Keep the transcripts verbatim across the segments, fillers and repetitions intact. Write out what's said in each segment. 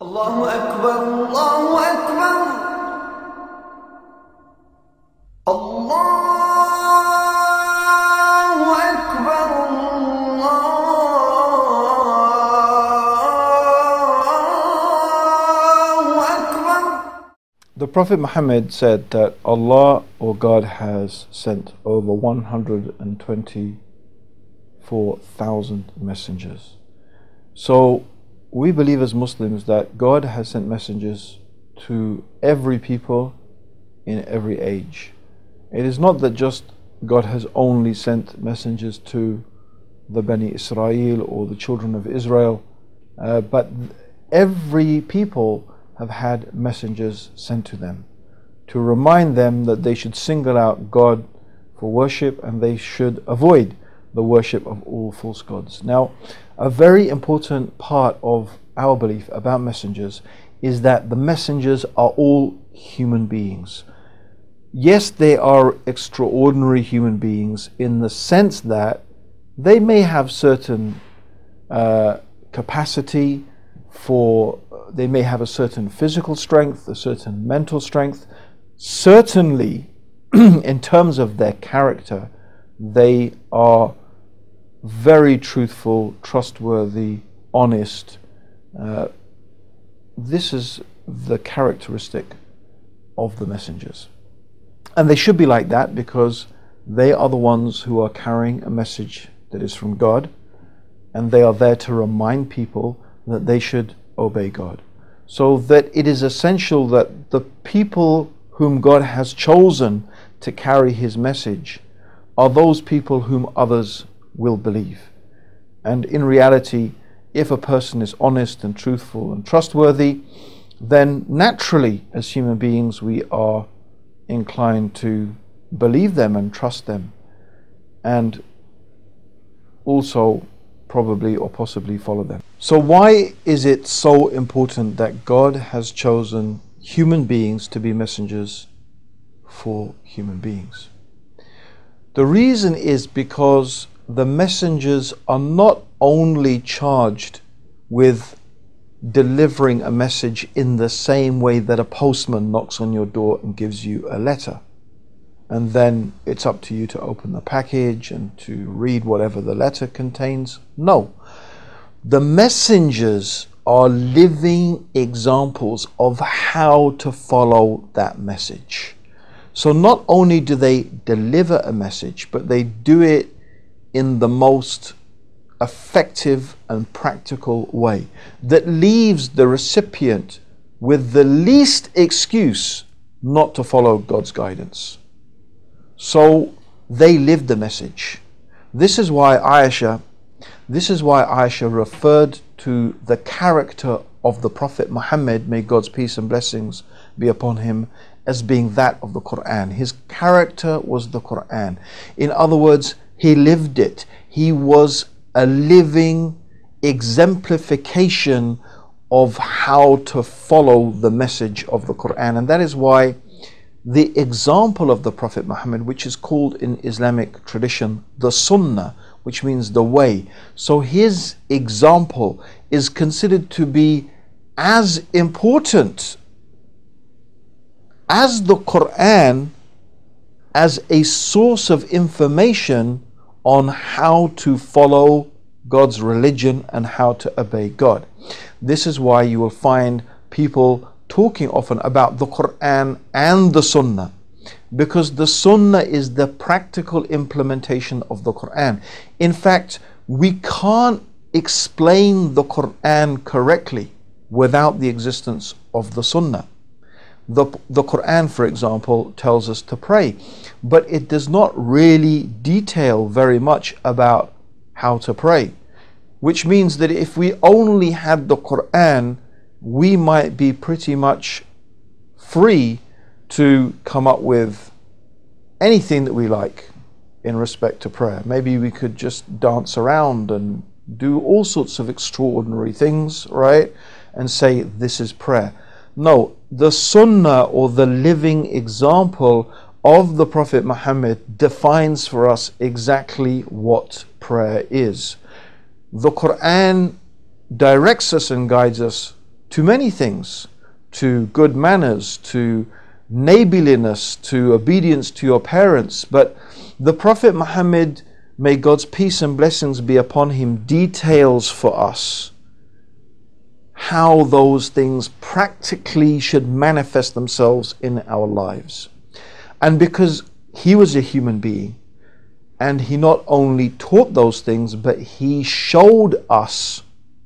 الله أكبر الله أكبر الله أكبر الله أكبر. The Prophet Muhammad said that Allah or God has sent over one hundred twenty-four thousand messengers. So we believe as Muslims that God has sent messengers to every people in every age. It is not that just God has only sent messengers to the Bani Israel or the children of Israel, uh, but every people have had messengers sent to them to remind them that they should single out God for worship and they should avoid the worship of all false gods. Now, a very important part of our belief about messengers is that the messengers are all human beings. Yes, they are extraordinary human beings in the sense that they may have certain uh, capacity for, they may have a certain physical strength, a certain mental strength. Certainly, in terms of their character, they are very truthful, trustworthy, honest. Uh, this is the characteristic of the messengers. And they should be like that because they are the ones who are carrying a message that is from God, and they are there to remind people that they should obey God. So that it is essential that the people whom God has chosen to carry His message are those people whom others will believe. And in reality, if a person is honest and truthful and trustworthy, then naturally as human beings we are inclined to believe them and trust them, and also probably or possibly follow them. So why is it so important that God has chosen human beings to be messengers for human beings? The reason is because the messengers are not only charged with delivering a message in the same way that a postman knocks on your door and gives you a letter, and then it's up to you to open the package and to read whatever the letter contains. No, the messengers are living examples of how to follow that message. So not only do they deliver a message, but they do it in the most effective and practical way that leaves the recipient with the least excuse not to follow God's guidance. So they live the message. This is why Aisha, this is why Aisha referred to the character of the Prophet Muhammad, may God's peace and blessings be upon him, as being that of the Quran. His character was the Quran. In other words, he lived it. He was a living exemplification of how to follow the message of the Quran. And that is why the example of the Prophet Muhammad, which is called in Islamic tradition the Sunnah, which means the way. So his example is considered to be as important as the Quran, as a source of information on how to follow God's religion and how to obey God. This is why you will find people talking often about the Quran and the Sunnah, because the Sunnah is the practical implementation of the Quran. In fact, we can't explain the Quran correctly without the existence of the Sunnah. The, the Quran, for example, tells us to pray, but it does not really detail very much about how to pray, which means that if we only had the Quran, we might be pretty much free to come up with anything that we like in respect to prayer. Maybe we could just dance around and do all sorts of extraordinary things, right? And say this is prayer. No, the Sunnah, or the living example of the Prophet Muhammad, defines for us exactly what prayer is. The Quran directs us and guides us to many things, to good manners, to neighborliness, to obedience to your parents. But the Prophet Muhammad, may God's peace and blessings be upon him, details for us how those things practically should manifest themselves in our lives. And because he was a human being, and he not only taught those things, but he showed us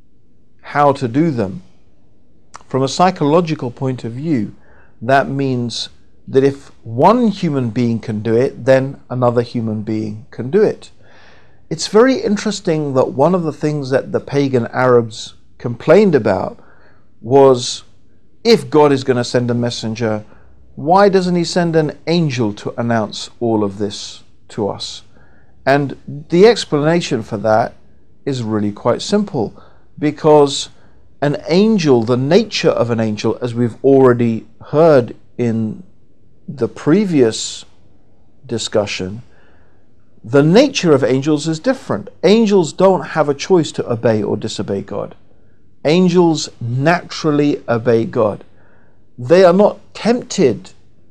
how to do them. From a psychological point of view, that means that if one human being can do it, then another human being can do it. It's very interesting that one of the things that the pagan Arabs complained about was, if God is going to send a messenger, why doesn't he send an angel to announce all of this to us? And the explanation for that is really quite simple, because an angel, the nature of an angel, as we've already heard in the previous discussion, the nature of angels is different. Angels don't have a choice to obey or disobey God. Angels naturally obey God. They are not tempted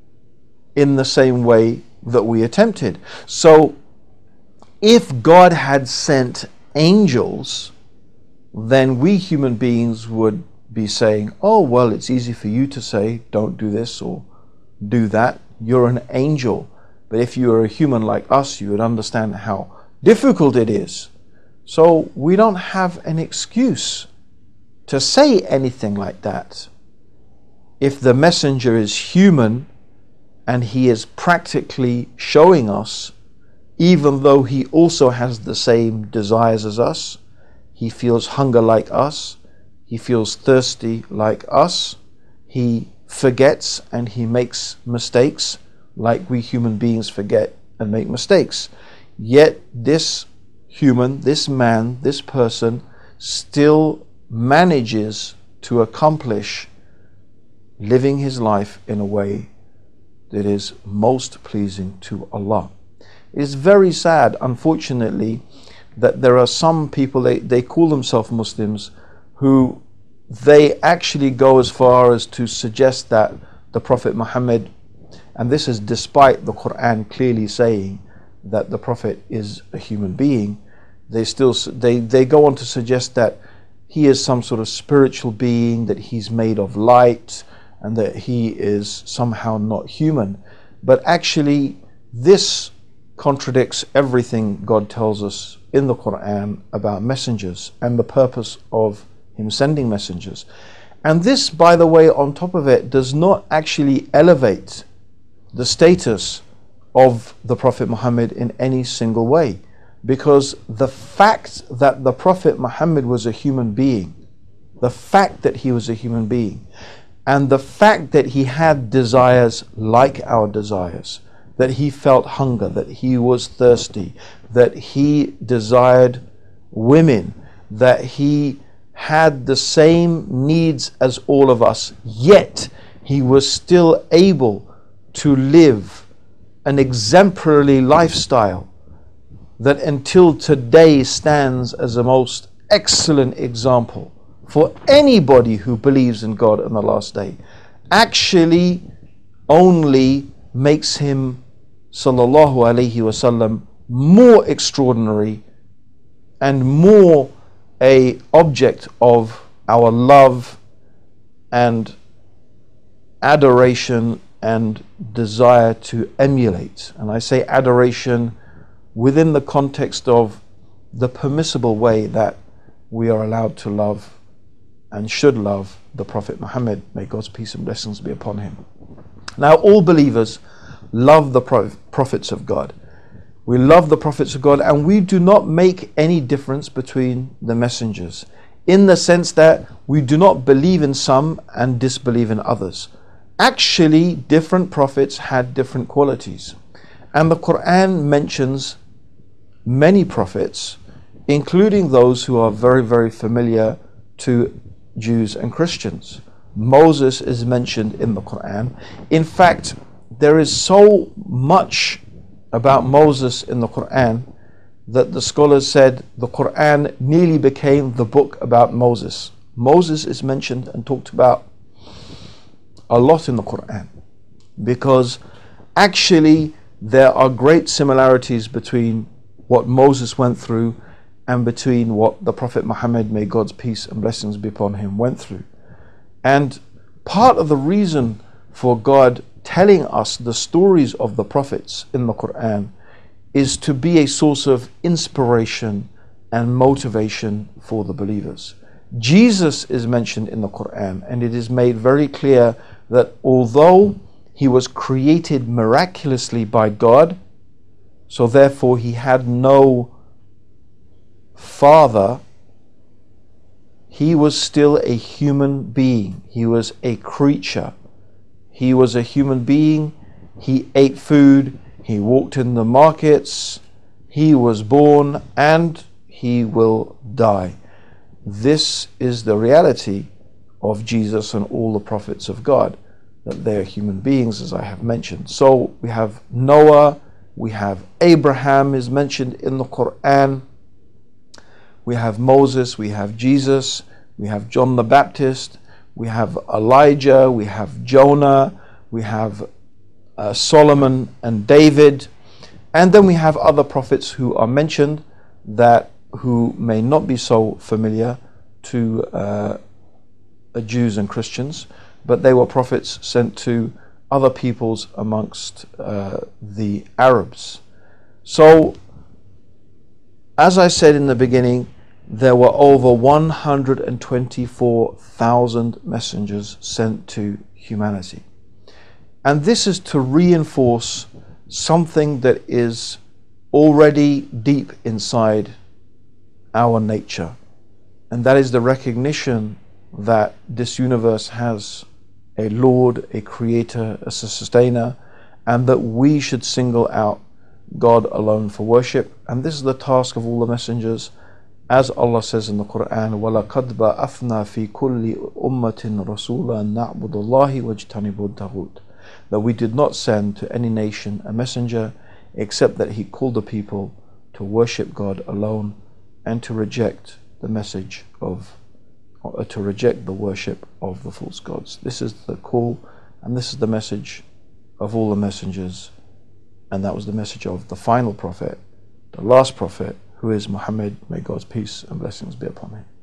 in the same way that we are tempted. So if God had sent angels, then we human beings would be saying, oh, well, it's easy for you to say, don't do this or do that. You're an angel. But if you were a human like us, you would understand how difficult it is. So we don't have an excuse to say anything like that. If the messenger is human and he is practically showing us, even though he also has the same desires as us, he feels hunger like us, he feels thirsty like us, he forgets and he makes mistakes like we human beings forget and make mistakes. Yet this human, this man, this person still manages to accomplish living his life in a way that is most pleasing to Allah. It is very sad, unfortunately, that there are some people, they, they call themselves Muslims, who they actually go as far as to suggest that the Prophet Muhammad, and this is despite the Quran clearly saying that the Prophet is a human being, they still they, they go on to suggest that he is some sort of spiritual being, that he's made of light, and that he is somehow not human. But actually, this contradicts everything God tells us in the Quran about messengers and the purpose of him sending messengers. And this, by the way, on top of it, does not actually elevate the status of the Prophet Muhammad in any single way, because the fact that the Prophet Muhammad was a human being, the fact that he was a human being, and the fact that he had desires like our desires, that he felt hunger, that he was thirsty, that he desired women, that he had the same needs as all of us, yet he was still able to live an exemplary lifestyle that until today stands as a most excellent example for anybody who believes in God on the last day, actually only makes him, sallallahu alaihi wasallam, more extraordinary and more a object of our love and adoration and desire to emulate. And I say adoration within the context of the permissible way that we are allowed to love and should love the Prophet Muhammad. May God's peace and blessings be upon him. Now, all believers love the prophets of God. We love the prophets of God, and we do not make any difference between the messengers, in the sense that we do not believe in some and disbelieve in others. Actually, different prophets had different qualities, and the Quran mentions many prophets, including those who are very, very familiar to Jews and Christians. Moses is mentioned in the Quran. In fact, there is so much about Moses in the Quran that the scholars said the Quran nearly became the book about Moses. Moses is mentioned and talked about a lot in the Quran, because actually there are great similarities between what Moses went through and between what the Prophet Muhammad, may God's peace and blessings be upon him, went through. And part of the reason for God telling us the stories of the prophets in the Quran is to be a source of inspiration and motivation for the believers. Jesus is mentioned in the Quran, and it is made very clear that although he was created miraculously by God, so therefore he had no father, he was still a human being. He was a creature. He was a human being. He ate food. He walked in the markets. He was born, and he will die. This is the reality of Jesus and all the prophets of God, that they are human beings, as I have mentioned. So we have Noah, we have Abraham is mentioned in the Quran, we have Moses, we have Jesus, we have John the Baptist, we have Elijah, we have Jonah, we have uh, Solomon and David, and then we have other prophets who are mentioned that who may not be so familiar to uh, Jews and Christians, but they were prophets sent to other peoples amongst uh, the Arabs. So, as I said in the beginning, there were over one hundred twenty-four thousand messengers sent to humanity. And this is to reinforce something that is already deep inside our nature, and that is the recognition that this universe has a Lord, a Creator, a Sustainer, and that we should single out God alone for worship. And this is the task of all the messengers, as Allah says in the Quran, وَلَقَدْ بَعَثْنَا فِي كُلِّ أُمَّةٍ رَسُولًا نَعْبُدُ اللَّهِ وَاجْتَنِبُ الطَّاغُوتَ. That we did not send to any nation a messenger except that he called the people to worship God alone and to reject the message of, or to reject the worship of the false gods. This is the call, and this is the message of all the messengers, and that was the message of the final prophet, the last prophet, who is Muhammad, may God's peace and blessings be upon him.